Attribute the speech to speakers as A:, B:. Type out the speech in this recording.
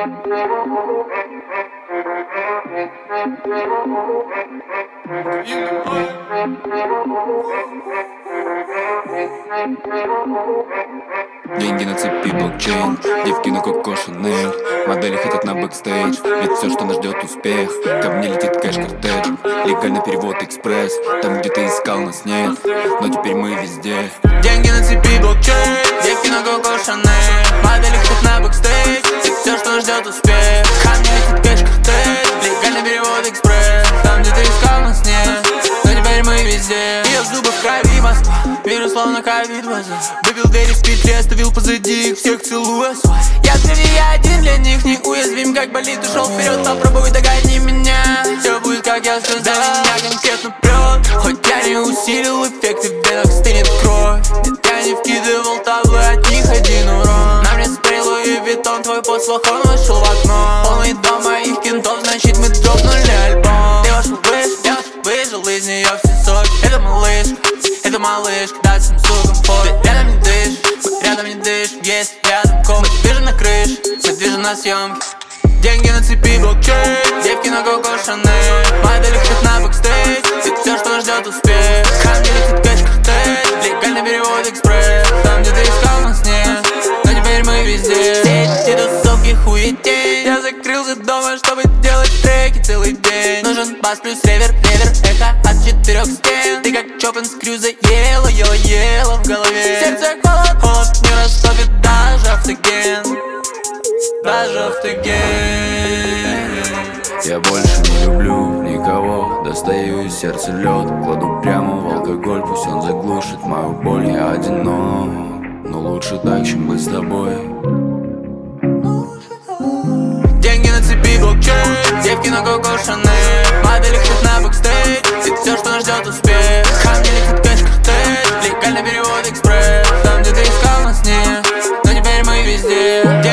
A: Деньги на цепи, блокчейн, девки на Коко Шанель, модели хотят на бэкстейдж, ведь все, что нас ждет успех. Ко мне летит кэш-кортедж, легальный перевод экспресс. Там, где ты искал, нас нет, но теперь мы везде.
B: Деньги на цепи, блокчейн, девки на Коко Шанель, модели хотят на бэкстейдж, ведь все, что нас ждет успех. Ко мне летит кэш-кортедж, легальный перевод экспресс. Там, где ты искал, нас нет, но теперь мы везде. Ее зубы в крови, Москва, вирус словно ковид возил. Выбил двери в петли, оставил позади их, всех целую. Я крови, я один для них, не уязвим, как болит. Ушел вперед, попробуй догони меня. Все будет, как я сказал, меня конкретно прет. Хоть я не усилил эффект, и в венах стынет кровь. Нет, я не вкидывал таблы, от них один урон. На мне спрей Луи Виттон, твой подслух, он вышел в окно. Полный дом моих кентов, значит мы дропнули альбом. Ты вошел выше, я выжил из нее все соки. Это малышка, дать всем сукам фото. Рядом не дышь, рядом не дышь. Есть рядом комнат, движем на крыше, мы движем на съемке. Деньги на цепи, блокчейн, девки на Коко Шанель, модели хотят на бэкстейдж, ведь все, что нас ждет успех. Ко мне летит кэш-кортедж, легальный перевод экспресс. Там, где ты искал, нас нет, но теперь мы везде. Все эти тусовки хуетень, я закрылся дома, чтобы делать треки целый день. Нужен бас плюс реверб, эхо от 4 стен. Ты как Чопин с Крюза ела в голове. Сердце холод не растопит даже автоген. Даже автоген.
A: Я больше не люблю никого, достаю из сердца лед, кладу прямо в алкоголь, пусть он заглушит мою боль. Я одинок, но лучше так, чем быть с тобой.
B: Деньги на цепи, блокчейн, девки на Коко Шанель, модели хотят на бэкстейдж, ведь все, что нас ждет успех. Ко мне летит кэш-кортедж, легальный перевод экспресс. Там, где ты искал, нас нет, но теперь мы везде.